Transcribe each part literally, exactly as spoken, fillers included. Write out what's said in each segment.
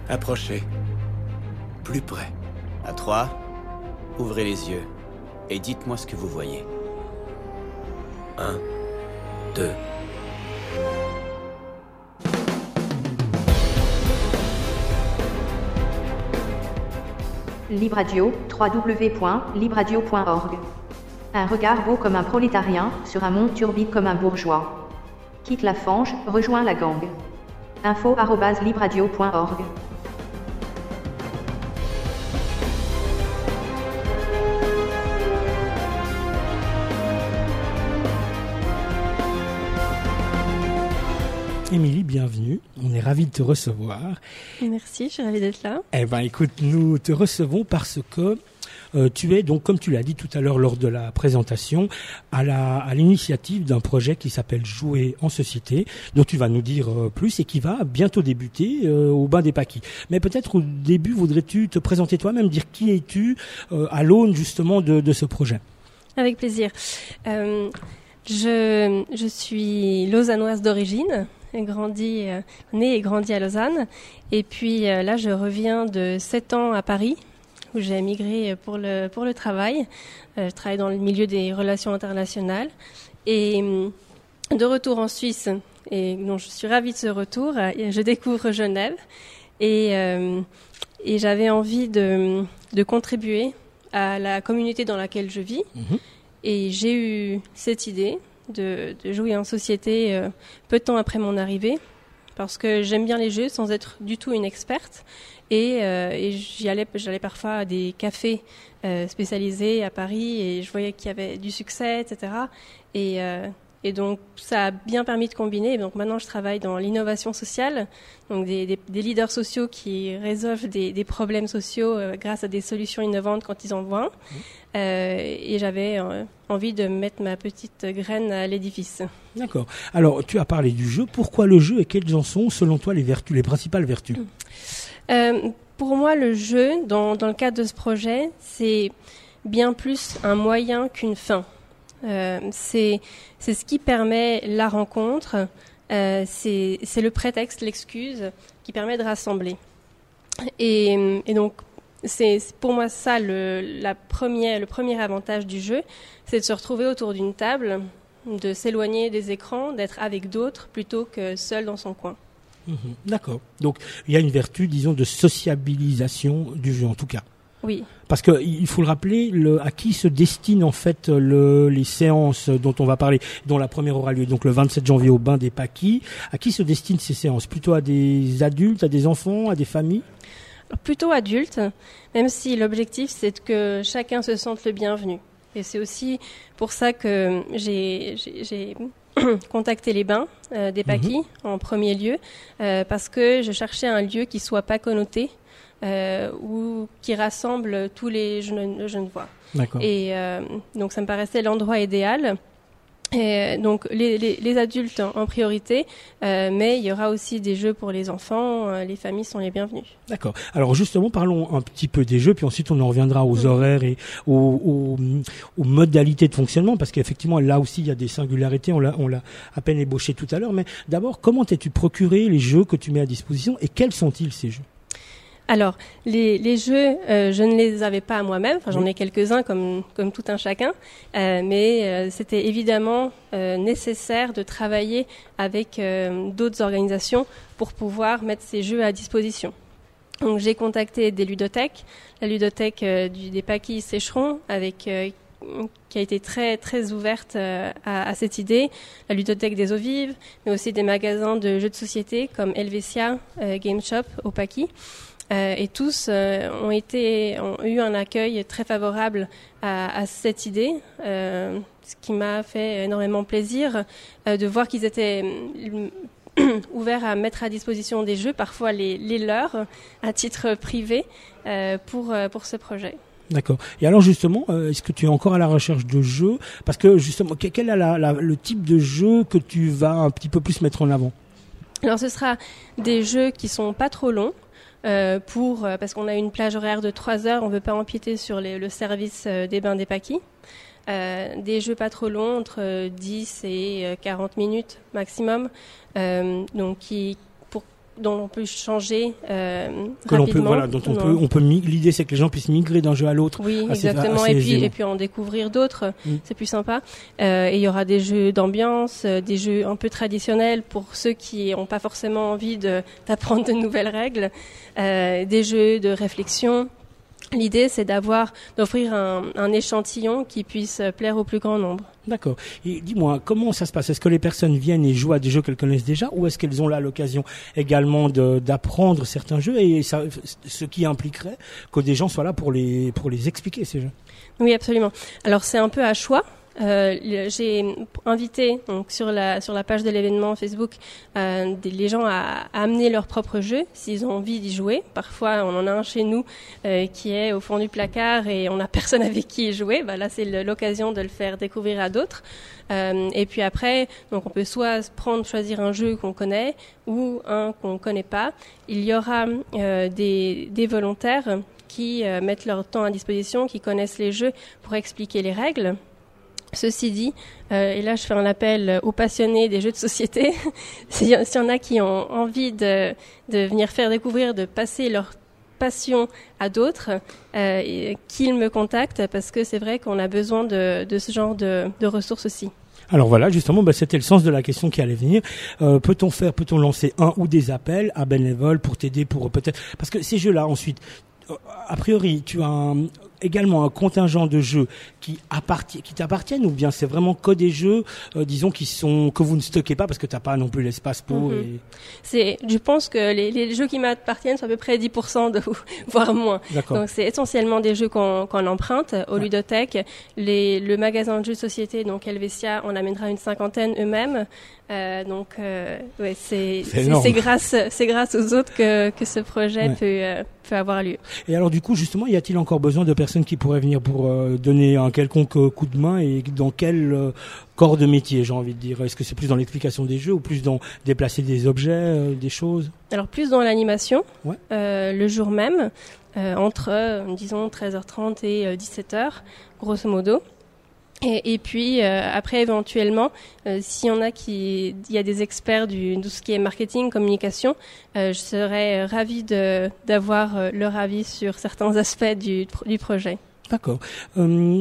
Approchez. Plus près. À trois, ouvrez les yeux et dites-moi ce que vous voyez. Un, deux. Libradio, w w w point libradio point org. Un regard beau comme un prolétarien, sur un monde turbide comme un bourgeois. Quitte la fange, rejoins la gang. Info arobase libradio point org. Émilie, bienvenue. On est ravis de te recevoir. Merci, je suis ravie d'être là. Eh ben, écoute, nous te recevons parce que euh, tu es donc, comme tu l'as dit tout à l'heure lors de la présentation, à la à l'initiative d'un projet qui s'appelle Jouer en société, dont tu vas nous dire euh, plus et qui va bientôt débuter euh, au Bain des Paquis. Mais peut-être au début, voudrais-tu te présenter toi-même, dire qui es-tu euh, à l'aune justement de, de ce projet? Avec plaisir. Euh, je, je suis lausannoise d'origine. Grandi, euh, née et grandi à Lausanne. Et puis euh, là, je reviens de sept ans à Paris, où j'ai émigré pour le, pour le travail. Euh, je travaille dans le milieu des relations internationales. Et euh, de retour en Suisse, et donc je suis ravie de ce retour, euh, je découvre Genève. Et, euh, et j'avais envie de, de contribuer à la communauté dans laquelle je vis. Mmh. Et j'ai eu cette idée de, de jouer en société euh, peu de temps après mon arrivée, parce que j'aime bien les jeux sans être du tout une experte. Et, euh, et j'y allais, j'allais parfois à des cafés euh, spécialisés à Paris et je voyais qu'il y avait du succès, et cetera. Et, euh, et donc, ça a bien permis de combiner. Et donc maintenant, je travaille dans l'innovation sociale, donc des, des, des leaders sociaux qui résolvent des, des problèmes sociaux euh, grâce à des solutions innovantes quand ils en voient. Mmh. Euh, et j'avais euh, envie de mettre ma petite graine à l'édifice. D'accord. Alors, tu as parlé du jeu. Pourquoi le jeu et quelles en sont, selon toi, les vertus, les principales vertus? euh, Pour moi, le jeu, dans, dans le cadre de ce projet, c'est bien plus un moyen qu'une fin. Euh, c'est, c'est ce qui permet la rencontre, euh, c'est, c'est le prétexte, l'excuse qui permet de rassembler. Et, et donc, c'est, c'est pour moi ça le, la première, le premier avantage du jeu, c'est de se retrouver autour d'une table, de s'éloigner des écrans, d'être avec d'autres plutôt que seul dans son coin. Mmh, d'accord. Donc, il y a une vertu, disons, de sociabilisation du jeu, en tout cas. Oui. Parce que il faut le rappeler, le, à qui se destinent en fait le, les séances dont on va parler, dont la première aura lieu donc le vingt-sept janvier au Bain des Paquis. À qui se destinent ces séances? Plutôt à des adultes, à des enfants, à des familles? Plutôt adultes, même si l'objectif c'est que chacun se sente le bienvenu. Et c'est aussi pour ça que j'ai, j'ai, j'ai contacté les Bains euh, des Paquis mmh. en premier lieu, euh, parce que je cherchais un lieu qui soit pas connoté. Euh, ou qui rassemble tous les jeunes, jeunes voix. D'accord. Et euh, donc ça me paraissait l'endroit idéal. Et donc les, les, les adultes en priorité, euh, mais il y aura aussi des jeux pour les enfants. Euh, les familles sont les bienvenues. D'accord. Alors justement, parlons un petit peu des jeux, puis ensuite on en reviendra aux mmh. horaires et aux, aux, aux modalités de fonctionnement, parce qu'effectivement là aussi il y a des singularités. On l'a, on l'a à peine ébauché tout à l'heure. Mais d'abord, comment t'es-tu procuré les jeux que tu mets à disposition et quels sont-ils ces jeux? Alors, les, les jeux, euh, je ne les avais pas à moi-même. Enfin, j'en ai quelques-uns comme, comme tout un chacun. Euh, mais euh, c'était évidemment euh, nécessaire de travailler avec euh, d'autres organisations pour pouvoir mettre ces jeux à disposition. Donc, j'ai contacté des ludothèques. La ludothèque euh, du, des Paquis Sécheron, avec euh, qui a été très très ouverte euh, à, à cette idée. La ludothèque des Eaux Vives, mais aussi des magasins de jeux de société comme Helvetia, euh, Game Shop au Paquis. Euh, et tous euh, ont été ont eu un accueil très favorable à, à cette idée, euh, ce qui m'a fait énormément plaisir euh, de voir qu'ils étaient euh, ouverts à mettre à disposition des jeux, parfois les, les leurs, à titre privé, euh, pour euh, pour ce projet. D'accord. Et alors justement, euh, est-ce que tu es encore à la recherche de jeux? Parce que justement, quel est la, la, le type de jeu que tu vas un petit peu plus mettre en avant? Alors ce sera des jeux qui sont pas trop longs. Euh, pour, euh, parce qu'on a une plage horaire de trois heures, on ne veut pas empiéter sur les, le service euh, des Bains des Paquis. Euh, des jeux pas trop longs, entre dix et quarante minutes maximum, euh, donc qui, pour dont on peut changer euh, que l'on rapidement. peut, voilà, dont on non. peut, on peut. L'idée, c'est que les gens puissent migrer d'un jeu à l'autre. Oui, assez, exactement. Assez et puis, aisément. et puis en découvrir d'autres, mmh. c'est plus sympa. Euh, et il y aura des jeux d'ambiance, euh, des jeux un peu traditionnels pour ceux qui n'ont pas forcément envie de, d'apprendre de nouvelles règles, euh, des jeux de réflexion. L'idée, c'est d'avoir, d'offrir un, un échantillon qui puisse plaire au plus grand nombre. D'accord. Et dis-moi, comment ça se passe ? Est-ce que les personnes viennent et jouent à des jeux qu'elles connaissent déjà, ou est-ce qu'elles ont là l'occasion également de, d'apprendre certains jeux, et ça, ce qui impliquerait que des gens soient là pour les, pour les expliquer, ces jeux ? Oui, absolument. Alors, c'est un peu à choix. Euh, j'ai invité donc sur la sur la page de l'événement Facebook euh, des, les gens à, à amener leur propre jeu s'ils ont envie d'y jouer. Parfois, on en a un chez nous euh, qui est au fond du placard et on n'a personne avec qui y jouer. Bah, là, c'est l'occasion de le faire découvrir à d'autres. Euh, et puis après, donc on peut soit prendre choisir un jeu qu'on connaît ou un qu'on connaît pas. Il y aura euh, des des volontaires qui euh, mettent leur temps à disposition, qui connaissent les jeux pour expliquer les règles. Ceci dit, euh, et là je fais un appel aux passionnés des jeux de société, s'il y en a qui ont envie de, de venir faire découvrir, de passer leur passion à d'autres, euh, qu'ils me contactent, parce que c'est vrai qu'on a besoin de, de ce genre de, de ressources aussi. Alors voilà, justement, bah, c'était le sens de la question qui allait venir. Euh, peut-on faire, peut-on lancer un ou des appels à bénévoles pour t'aider, pour peut-être, parce que ces jeux-là ensuite, a priori, tu as un, également un contingent de jeux qui appartiennent, qui t'appartiennent, ou bien c'est vraiment que des jeux, euh, disons, qui sont que vous ne stockez pas parce que t'as pas non plus l'espace pour. Mm-hmm. Et... C'est, je pense que les, les jeux qui m'appartiennent sont à peu près dix pour cent de, voire moins. D'accord. Donc c'est essentiellement des jeux qu'on, qu'on emprunte aux ouais. ludothèques. Les, le magasin de jeux de société, donc Helvetia, on amènera une cinquantaine eux-mêmes. Euh, donc euh, ouais, c'est c'est, c'est, c'est grâce c'est grâce aux autres que que ce projet ouais. peut euh, peut avoir lieu. Et alors du coup justement, y a-t-il encore besoin de personnes qui pourraient venir pour euh, donner un quelconque euh, coup de main, et dans quel euh, corps de métier, j'ai envie de dire? Est-ce que c'est plus dans l'explication des jeux ou plus dans déplacer des objets, euh, des choses? Alors plus dans l'animation, ouais. euh, le jour même, euh, entre euh, disons treize heures trente et euh, dix-sept heures, grosso modo. Et, et puis euh, après éventuellement, euh, s'il y en a qui, il y a des experts du tout ce qui est marketing, communication, euh, je serais ravie de d'avoir euh, leur avis sur certains aspects du du projet. D'accord. Euh,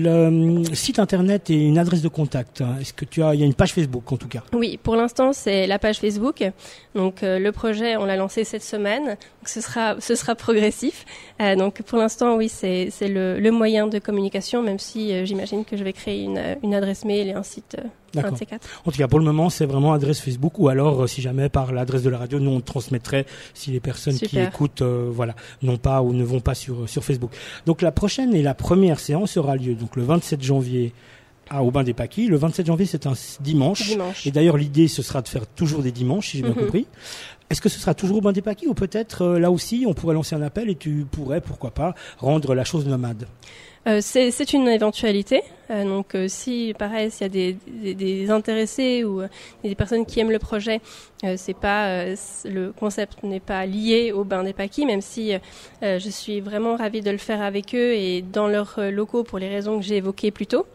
le site internet et une adresse de contact. Hein. Est-ce que tu as, il y a une page Facebook en tout cas? Oui, pour l'instant c'est la page Facebook. Donc euh, le projet, on l'a lancé cette semaine. Donc ce sera, ce sera progressif. Euh, donc pour l'instant, oui, c'est c'est le, le moyen de communication, même si euh, j'imagine que je vais créer une une adresse mail et un site. Euh, D'accord. En tout cas, pour le moment, c'est vraiment adresse Facebook, ou alors, euh, si jamais par l'adresse de la radio, nous on transmettrait si les personnes Super. qui écoutent, euh, voilà, n'ont pas ou ne vont pas sur sur Facebook. Donc la prochaine et la première séance aura lieu donc le vingt-sept janvier à Aubin-des-Pâquis. Le vingt-sept janvier, c'est un dimanche. dimanche. Et d'ailleurs, l'idée ce sera de faire toujours des dimanches, si j'ai bien mm-hmm. compris. Est-ce que ce sera toujours Aubin-des-Pâquis, ou peut-être euh, là aussi, on pourrait lancer un appel et tu pourrais, pourquoi pas, rendre la chose nomade? Euh, c'est, c'est une éventualité. Euh, donc, euh, si, pareil, s'il y a des, des, des intéressés ou euh, des personnes qui aiment le projet, euh, c'est pas euh, c'est, le concept n'est pas lié au Aubin-des-Pâquis, même si euh, je suis vraiment ravie de le faire avec eux et dans leurs euh, locaux pour les raisons que j'ai évoquées plus tôt.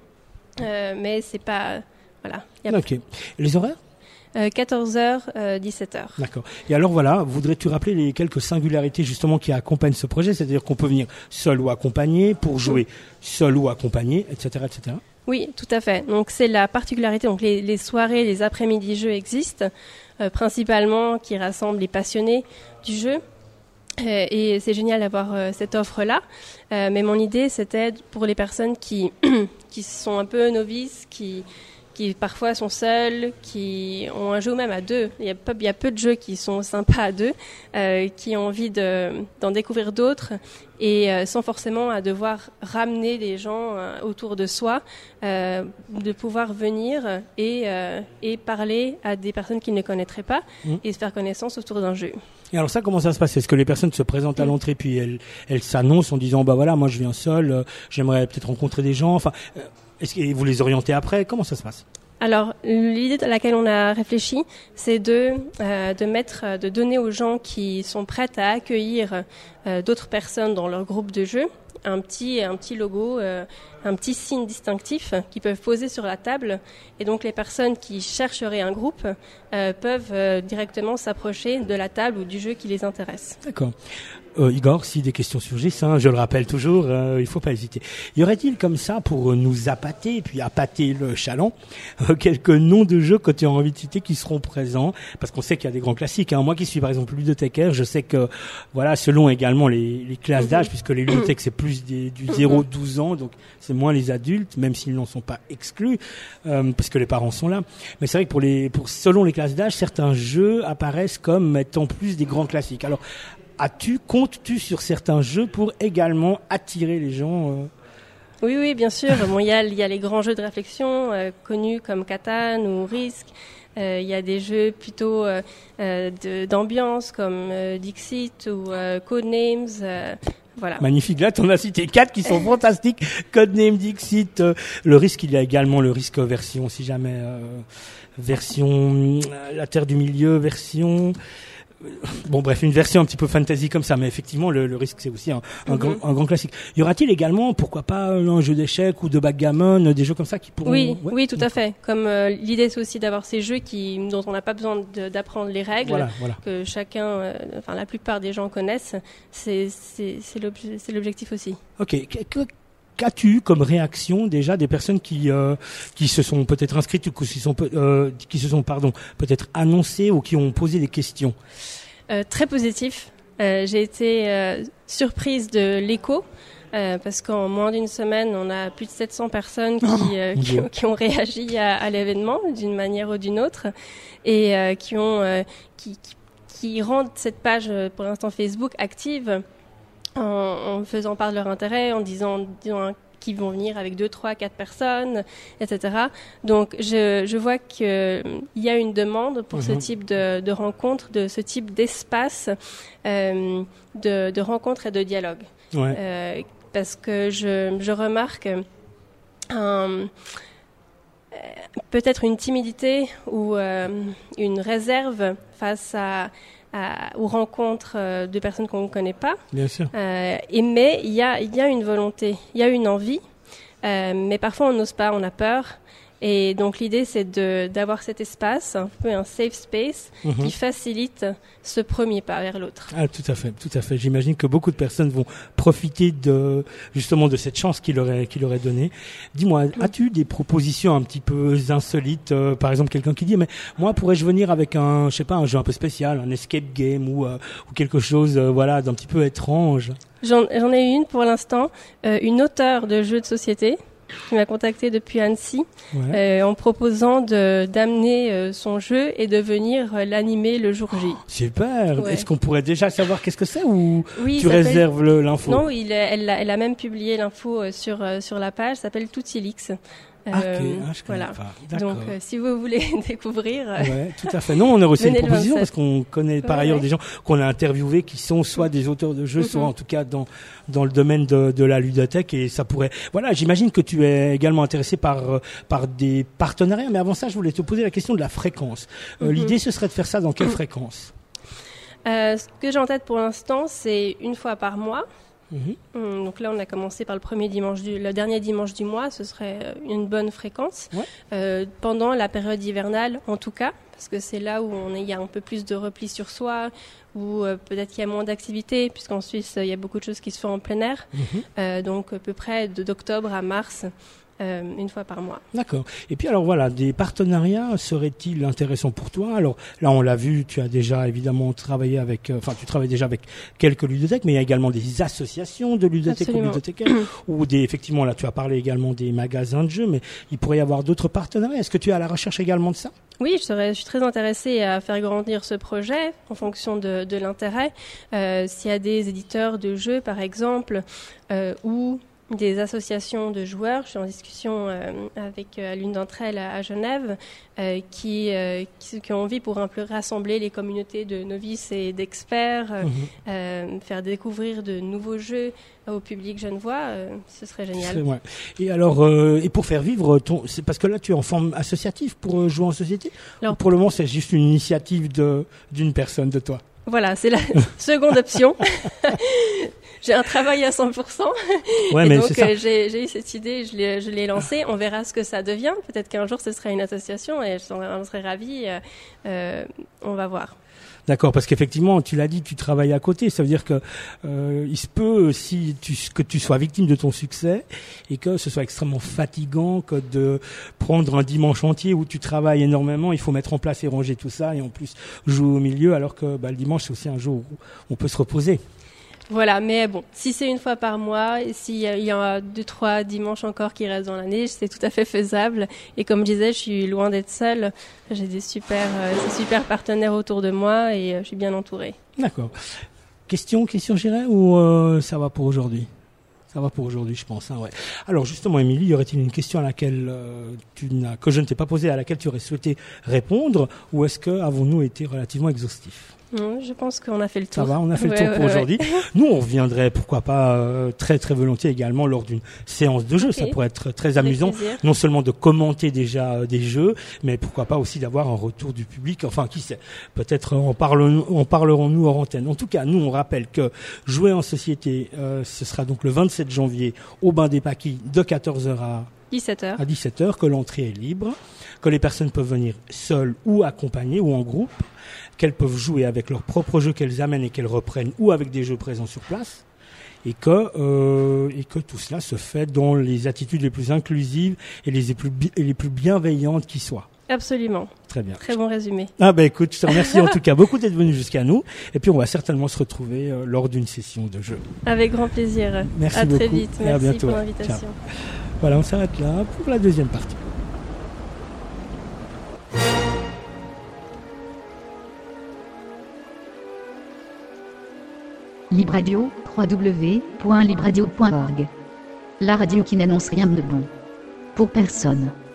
euh, mais c'est pas, voilà. Y a ok. Les horaires? Euh, quatorze heures, euh, dix-sept heures. D'accord. Et alors voilà, voudrais-tu rappeler les quelques singularités justement qui accompagnent ce projet, c'est-à-dire qu'on peut venir seul ou accompagné, pour jouer seul ou accompagné, et cetera, et cetera. Oui, tout à fait. Donc c'est la particularité. Donc les, les soirées, les après-midi jeux existent, euh, principalement qui rassemblent les passionnés du jeu. Euh, et c'est génial d'avoir euh, cette offre-là. Euh, mais mon idée, c'était pour les personnes qui qui sont un peu novices, qui qui parfois sont seuls, qui ont un jeu même à deux. Il y a, pas, il y a peu de jeux qui sont sympas à deux, euh, qui ont envie de, d'en découvrir d'autres, et euh, sans forcément à devoir ramener des gens euh, autour de soi, euh, de pouvoir venir et, euh, et parler à des personnes qu'ils ne connaîtraient pas, mmh. et se faire connaissance autour d'un jeu. Et alors ça, comment ça se passe? Est-ce que les personnes se présentent à l'entrée, puis elles, elles s'annoncent en disant, bah voilà, moi je viens seul, euh, j'aimerais peut-être rencontrer des gens, enfin... Euh, Est-ce que vous les orientez après? Comment ça se passe? Alors, l'idée à laquelle on a réfléchi, c'est de euh, de mettre, de donner aux gens qui sont prêts à accueillir euh, d'autres personnes dans leur groupe de jeu un petit un petit logo, euh, un petit signe distinctif qu'ils peuvent poser sur la table. Et donc les personnes qui chercheraient un groupe euh, peuvent euh, directement s'approcher de la table ou du jeu qui les intéresse. D'accord. Euh, Igor, si des questions surgissent, hein, je le rappelle toujours, euh, il faut pas hésiter. Y aurait-il comme ça, pour nous appâter, et puis appâter le chaland, euh, quelques noms de jeux que tu as envie de citer qui seront présents? Parce qu'on sait qu'il y a des grands classiques. Hein. Moi qui suis par exemple ludothècaire, je sais que, voilà, selon également les, les classes d'âge, mm-hmm. puisque les ludothèques c'est plus des, du zéro à douze ans, donc c'est moins les adultes, même s'ils n'en sont pas exclus, euh, parce que les parents sont là. Mais c'est vrai que pour les, pour, selon les classes d'âge, certains jeux apparaissent comme étant plus des grands classiques. Alors, As-tu, comptes-tu sur certains jeux pour également attirer les gens euh... Oui, oui, bien sûr. Bon, il y a, il y a les grands jeux de réflexion euh, connus comme Catan ou Risk. Euh, il y a des jeux plutôt euh, euh, de, d'ambiance comme euh, Dixit ou euh, Codenames. Euh, voilà. Magnifique. Là, tu en as cité quatre qui sont fantastiques. Codenames, Dixit. Euh, le Risk, il y a également le Risk version, si jamais euh, version euh, la Terre du Milieu, version. Bon, bref, une version un petit peu fantasy comme ça, mais effectivement, le, le Risque, c'est aussi un, un, mm-hmm. grand, un grand classique. Y aura-t-il également, pourquoi pas, un jeu d'échecs ou de backgammon, des jeux comme ça qui pourront... Oui, ouais, oui, tout à fait. Comme euh, l'idée, c'est aussi d'avoir ces jeux qui, dont on n'a pas besoin de, d'apprendre les règles, voilà, voilà. que chacun, euh, enfin la plupart des gens connaissent. C'est, c'est, c'est, l'obje- c'est l'objectif aussi. Ok. Que, Qu'as-tu eu comme réaction déjà des personnes qui euh, qui se sont peut-être inscrites ou qui se sont euh, qui se sont pardon peut-être annoncées ou qui ont posé des questions? euh, Très positif. Euh, j'ai été euh, surprise de l'écho. Euh, parce qu'en moins d'une semaine, on a plus de sept cents personnes qui, oh, euh, qui, qui ont réagi à, à l'événement d'une manière ou d'une autre et euh, qui ont euh, qui, qui, qui rendent cette page pour l'instant Facebook active. En, en faisant part de leur intérêt, en disant, disant qu'ils vont venir avec deux, trois, quatre personnes, et cetera. Donc, je, je vois qu'il y a une demande pour mmh. ce type de, de rencontres, de ce type d'espace euh, de, de rencontres et de dialogue. Ouais. Euh, parce que je, je remarque un, peut-être une timidité ou euh, une réserve face à À, aux rencontres euh, de personnes qu'on ne connaît pas. Bien sûr. Euh, et mais il y a, il y a une volonté, il y a une envie, euh, mais parfois on n'ose pas, on a peur. Et donc l'idée c'est de, d'avoir cet espace, un peu un safe space, mm-hmm. qui facilite ce premier pas vers l'autre. Ah, tout à fait, tout à fait. J'imagine que beaucoup de personnes vont profiter de justement de cette chance qu'il leur est, qu'il leur est donnée. Dis-moi, mm. as-tu des propositions un petit peu insolites, euh, par exemple quelqu'un qui dit mais moi pourrais-je venir avec un, je sais pas, un jeu un peu spécial, un escape game ou euh, ou quelque chose, euh, voilà, d'un petit peu étrange. J'en, j'en ai une pour l'instant, euh, une auteure de jeux de société qui m'a contacté depuis Annecy, ouais. euh, en proposant de, d'amener euh, son jeu et de venir euh, l'animer le jour J. Oh, super. Ouais. Est-ce qu'on pourrait déjà savoir qu'est-ce que c'est ou oui, tu réserves le, l'info? Non, il, elle, elle a même publié l'info euh, sur, euh, sur la page, ça s'appelle Toutilix. Ah, okay. ah, je voilà. Pas. Donc, euh, si vous voulez découvrir... Euh, ouais, tout à fait. Non, on a reçu une proposition parce qu'on connaît par ouais, ailleurs ouais. des gens qu'on a interviewés qui sont soit des auteurs de jeux, mm-hmm. soit en tout cas dans dans le domaine de, de la ludothèque et ça pourrait... Voilà, j'imagine que tu es également intéressé par par des partenariats, mais avant ça, je voulais te poser la question de la fréquence. Euh, mm-hmm. L'idée, ce serait de faire ça dans quelle mm-hmm. fréquence? euh, Ce que j'ai en tête pour l'instant, c'est une fois par mois. Mmh. Donc là, on a commencé par le premier dimanche du, le dernier dimanche du mois. Ce serait une bonne fréquence ouais. euh, pendant la période hivernale, en tout cas, parce que c'est là où on est, il y a un peu plus de repli sur soi, où euh, peut-être qu'il y a moins d'activités, puisqu'en Suisse, il y a beaucoup de choses qui se font en plein air. Mmh. Euh, donc à peu près de, d'octobre à mars. Euh, une fois par mois. D'accord. Et puis alors voilà, des partenariats seraient-ils intéressants pour toi? Alors là, on l'a vu, tu as déjà évidemment travaillé avec, enfin euh, tu travailles déjà avec quelques ludothèques, mais il y a également des associations de ludothèques ou ludothécaires, ou des, effectivement là, tu as parlé également des magasins de jeux, mais il pourrait y avoir d'autres partenariats. Est-ce que tu es à la recherche également de ça? Oui, je, serais, je suis très intéressée à faire grandir ce projet en fonction de, de l'intérêt. Euh, s'il y a des éditeurs de jeux, par exemple, euh, ou des associations de joueurs. Je suis en discussion euh, avec euh, l'une d'entre elles à, à Genève euh, qui, euh, qui, qui ont envie pour un peu rassembler les communautés de novices et d'experts, euh, mmh. euh, faire découvrir de nouveaux jeux au public genevois. Euh, ce serait génial. C'est vrai. Et alors, euh, et pour faire vivre ton, c'est parce que là tu es en forme associative pour euh, jouer en société. Alors, ou pour le moment, c'est juste une initiative de d'une personne, de toi. Voilà, c'est la seconde option. J'ai un travail à cent pour cent. Ouais, et mais donc, c'est ça. euh, j'ai, j'ai eu cette idée, je l'ai, je l'ai lancée. On verra ce que ça devient. Peut-être qu'un jour, ce sera une association et j'en serai ravie. Euh, euh, on va voir. D'accord, parce qu'effectivement, tu l'as dit, tu travailles à côté. Ça veut dire que euh, il se peut si tu, que tu sois victime de ton succès et que ce soit extrêmement fatigant que de prendre un dimanche entier où tu travailles énormément. Il faut mettre en place et ranger tout ça et en plus jouer au milieu, alors que bah, le dimanche c'est aussi un jour où on peut se reposer. Voilà, mais bon, si c'est une fois par mois, et s'il y a deux, trois dimanches encore qui restent dans l'année, c'est tout à fait faisable. Et comme je disais, je suis loin d'être seule. J'ai des super, euh, des super partenaires autour de moi et euh, je suis bien entourée. D'accord. Question, question, j'irai ou euh, ça va pour aujourd'hui ? Ça va pour aujourd'hui, je pense. Hein, ouais. Alors justement, Émilie, y aurait-il une question à laquelle euh, tu n'as, que je ne t'ai pas posée, à laquelle tu aurais souhaité répondre, ou est-ce que avons-nous été relativement exhaustifs ? Non, je pense qu'on a fait le tour. Ça va, on a fait ouais, le tour ouais, pour ouais. aujourd'hui. Nous, on reviendrait, pourquoi pas, euh, très très volontiers également lors d'une séance de jeu. Okay. Ça pourrait être très Avec amusant, plaisir. non seulement de commenter déjà euh, des jeux, mais pourquoi pas aussi d'avoir un retour du public. Enfin, qui sait, peut-être en, parle, en parlerons-nous hors antenne. En tout cas, nous, on rappelle que Jouer en société, euh, ce sera donc le vingt-sept janvier au Bain des Paquis de quatorze heures à dix-sept heures. à dix-sept heures, que l'entrée est libre, que les personnes peuvent venir seules ou accompagnées ou en groupe, qu'elles peuvent jouer avec leurs propres jeux qu'elles amènent et qu'elles reprennent ou avec des jeux présents sur place, et que, euh, et que tout cela se fait dans les attitudes les plus inclusives et les plus, bi- et les plus bienveillantes qui soient. Absolument. Très bien. Très bon résumé. Ah ben écoute, je te remercie en tout cas beaucoup d'être venu jusqu'à nous, et puis on va certainement se retrouver euh, lors d'une session de jeu. Avec grand plaisir. Merci à beaucoup. très vite. Et à Merci bientôt. pour l'invitation. Ciao. Voilà, on s'arrête là pour la deuxième partie. Libre Radio, w w w point libre radio point org. La radio qui n'annonce rien de bon. Pour personne.